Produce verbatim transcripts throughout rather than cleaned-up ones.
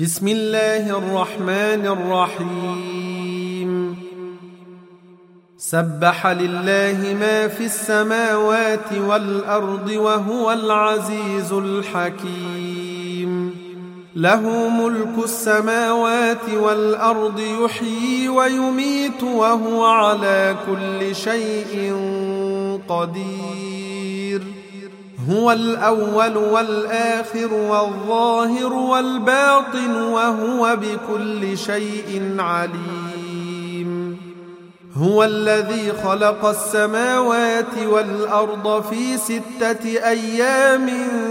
بسم الله الرحمن الرحيم. سبح لله ما في السماوات والأرض وهو العزيز الحكيم. له ملك السماوات والأرض، يحيي ويميت وهو على كل شيء قدير. هو الأول والآخر والظاهر والباطن وهو بكل شيء عليم. هو الذي خلق السماوات والأرض في ستة أيام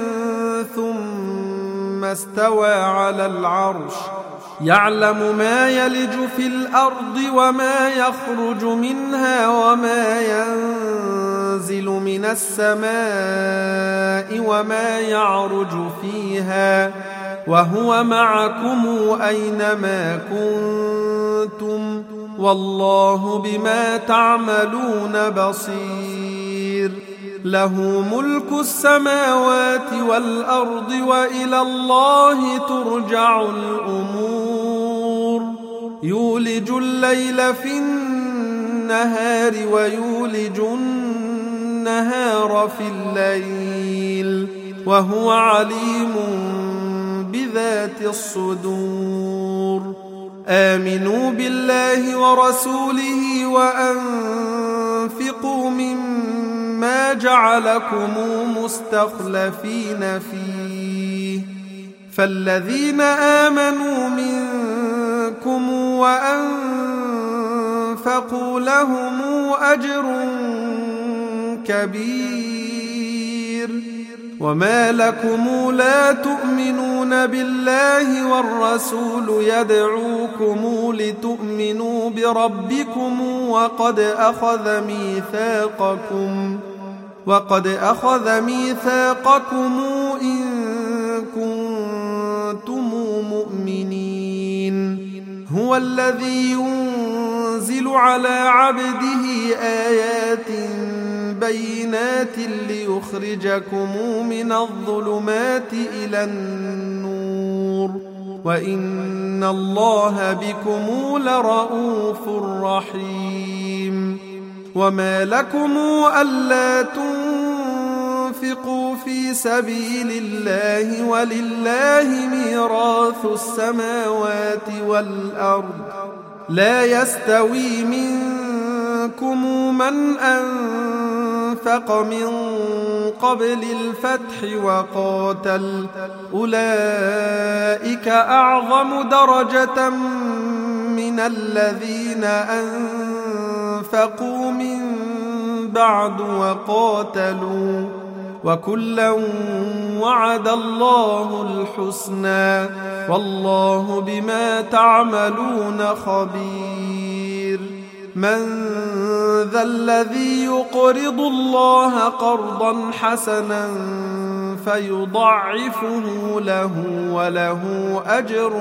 ثم استوى على العرش، يعلم ما يلج في الأرض وما يخرج منها وما ينزل من السماء وما يعرج فيها، وهو معكم أينما كنتم والله بما تعملون بصير. له ملك السماوات والأرض وإلى الله ترجع الأمور. يولج الليل في النهار ويولج النهار في الليل وهو عليم بذات الصدور. آمنوا بالله ورسوله وأنفقوا مما جعلكم مستخلفين فيه، فالذين آمنوا منكم وأنفقوا لهم أجر كبير. وما لكم لا تؤمنون بالله والرسول يدعوكم لتؤمنوا بربكم وقد أخذ ميثاقكم وقد أخذ ميثاقكم إن كنتم مؤمنين. هو الذي ينزل على عبده آيات بينات ليخرجكم من الظلمات إلى النور، وإن الله بكم لرؤوف رحيم. وما لكم ألا تنفقوا في سبيل الله ولله ميراث السماوات والأرض، لا يستوي منكم من أنفق من قبل الفتح وقاتل، أولئك أعظم درجة من الذين أنفقوا من بعد وقاتلوا، وكلا وعد الله الحسنى والله بما تعملون خبير. من ذا الذي يقرض الله قرضا حسنا فيضعفه له وله أجر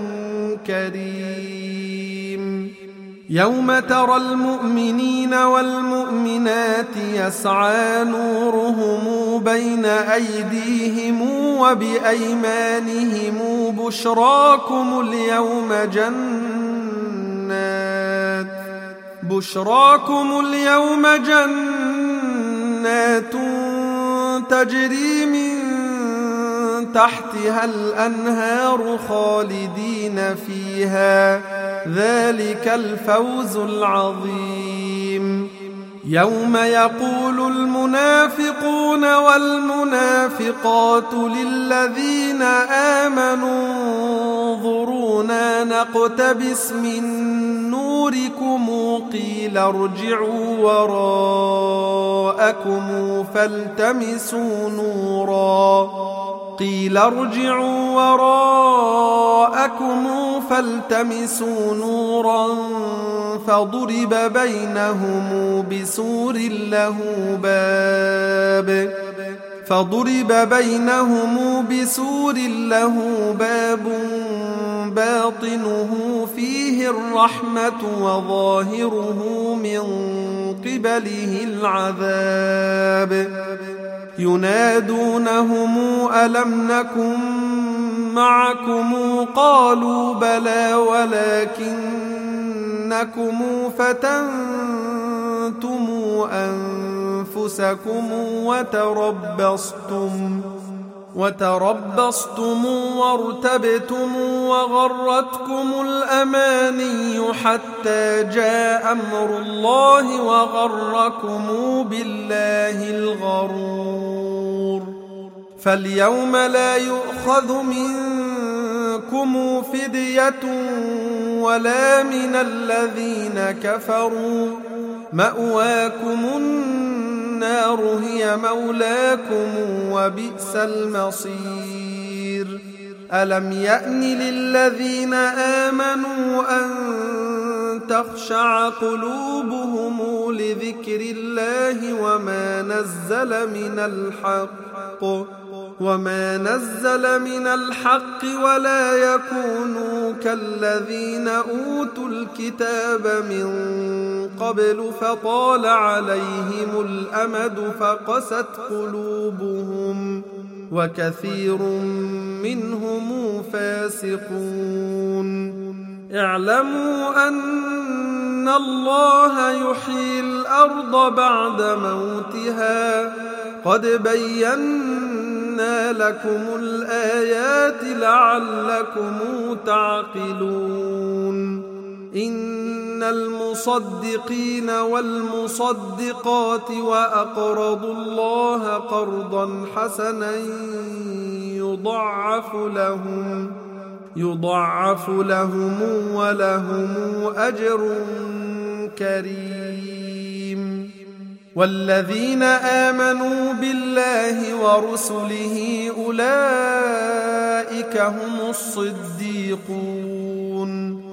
كريم. يوم ترى المؤمنين والمؤمنات يسعى نورهم بين أيديهم وبأيمانهم بشراكم اليوم جنات بشراكم اليوم جنات تجري من تحتها الأنهار خالدين فيها، ذلك الفوز العظيم. يوم يقول المنافقون والمنافقات للذين آمنوا انظرونا نقتبس من نوركم قيل ارجعوا وراءكم فالتمسوا نورا قيل ارجعوا وراءكم فالتمسوا نورا فضرب بينهم بسور له باب فضرب بينهم بسور له باب باطنه فيه الرحمة وظاهره من قبله العذاب. ينادونهم ألم نكن معكم قالوا بلى ولكنكم فتنتم أنفسكم وتربصتم وتربصتم وارتبتم وغرتكم الأماني حتى جاء أمر الله وغركم بالله الغرور. فاليوم لا يؤخذ منكم فدية ولا من الذين كفروا، مأواكم النار هي مولاكم وبئس المصير. ألم يأن للذين آمنوا أن تخشع قلوبهم لذكر الله وما نزل من الحق وما نزل من الحق ولا يكونوا كالذين أوتوا الكتاب من قبل فطال عليهم الأمد فقست قلوبهم وكثير منهم فاسقون. اعلموا أن الله يحيي الأرض بعد موتها قد بينا لكم الآيات لعلكم تعقلون. إن المصدقين والمصدقات وأقرضوا الله قرضا حسنا يضاعف لهم يضاعف لهم ولهم أجر كريم. والذين آمنوا بالله ورسله أولئك هم الصديقون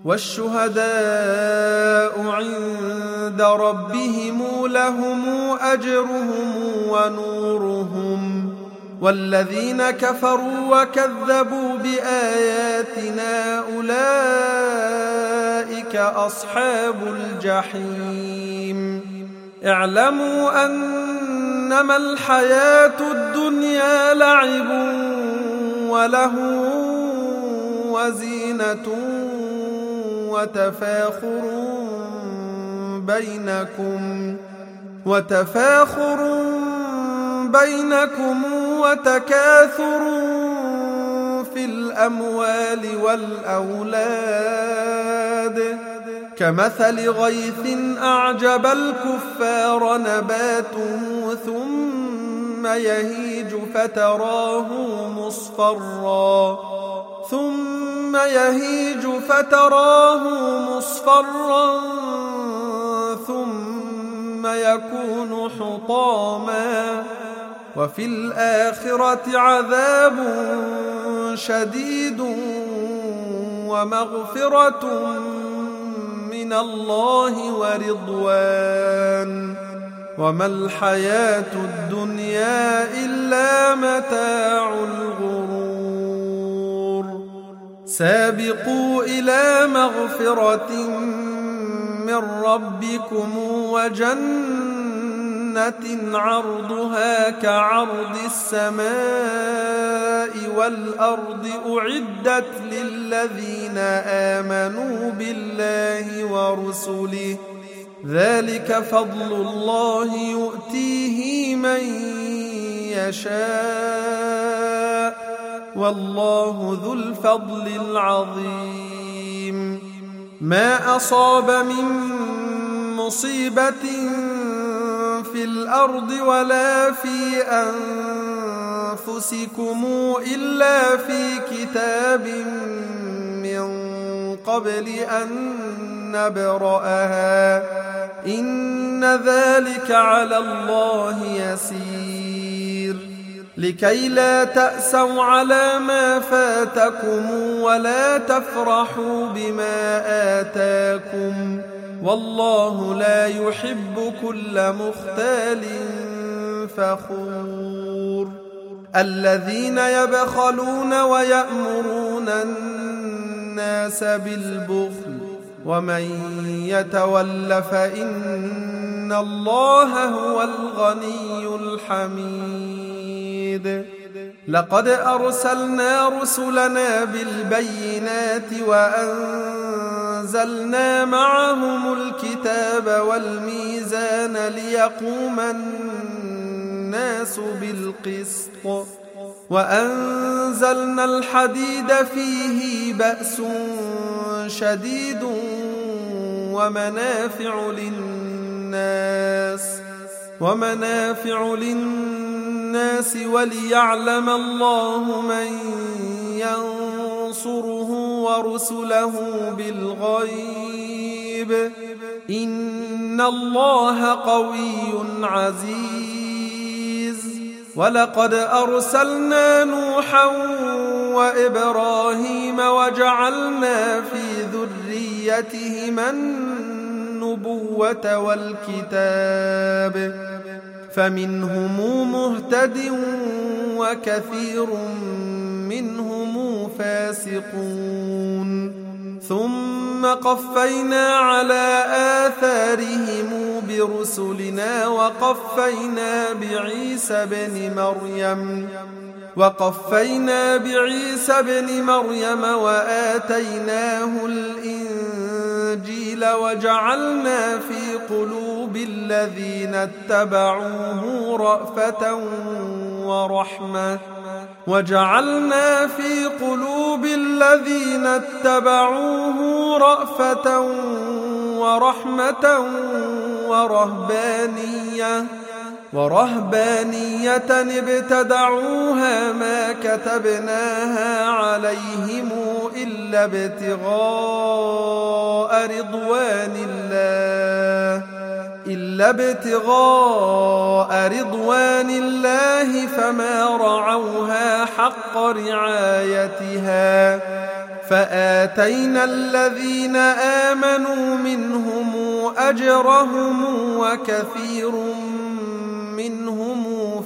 والشهداء عند ربهم لهم أجرهم ونورهم. والذين كفروا وكذبوا بآياتنا أولئك أصحاب الجحيم. اعلموا أنما الحياة الدنيا لعب وله وزينة وتفاخر بينكم وتفاخر بينكم وتكاثر في الأموال والأولاد كمثل غيث أعجب الكفار نباته ثم يهيج فتراه مصفرا ثم يهيج فتراه مصفرا ثم يكون حطاما وفي الآخرة عذاب شديد ومغفرة من الله ورضوان وما الحياة الدنيا إلا متاع الغرور. سابقوا إلى مغفرة من ربكم وجنة عرضها كعرض السماء والأرض أعدت للذين آمنوا بالله ورسله ذلك فضل الله يؤتيه من يشاء والله ذو الفضل العظيم. ما أصاب من مصيبة في الأرض ولا في أنفسكم إلا في كتاب من قبل أن نبرأها إن ذلك على الله يسير. لكي لا تأسوا على ما فاتكم ولا تفرحوا بما آتاكم والله لا يحب كل مختال فخور. الذين يبخلون ويأمرون الناس بالبخل ومن يتول فإن الله هو الغني الحميد. لقد أرسلنا رسلنا بالبينات وأنزلنا معهم الكتاب والميزان ليقوم الناس بالقسط وأنزلنا الحديد فيه بأس شديد ومنافع للناس ومنافع للناس وليعلم الله من ينصره ورسله بالغيب إن الله قوي عزيز. ولقد أرسلنا نوحا وإبراهيم وجعلنا في ذريتهما النبوة والكتاب فمنهم مهتد وكثير منهم فاسقون. ثم قفينا على آثارهم برسلنا وقفينا بعيسى بن مريم وقفينا بعيسى بن مريم وآتيناه الإنجيل وجعلنا في قلوب الذين اتبعوه رأفة ورحمة وجعلنا في قلوب الذين اتبعوه رأفة ورحمة ورهبانية ورهبانية ابتدعوها ما كتبناها عليهم إلا ابتغاء رضوان الله إلا ابتغاء رضوان الله فما رعوها حق رعايتها فآتينا الذين آمنوا منهم أجرهم وكثير منهم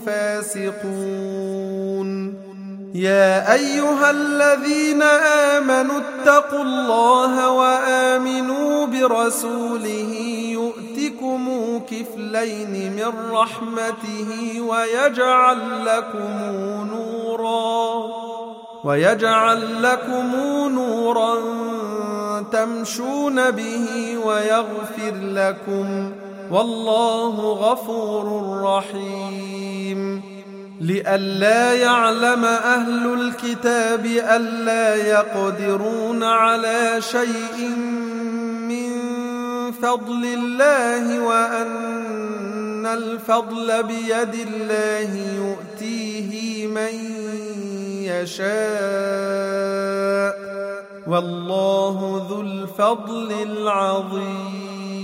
فاسقون. يا أيها الذين آمنوا اتقوا الله وآمنوا برسوله يؤتكم كفلين من رحمته ويجعل لكم نورا ويجعل لكم نورا تمشون به ويغفر لكم والله غفور رحيم. لئلا يعلم أهل الكتاب ألا يقدرون على شيء من فضل الله وأن الفضل بيد الله يؤتيه من يشاء والله ذو الفضل العظيم.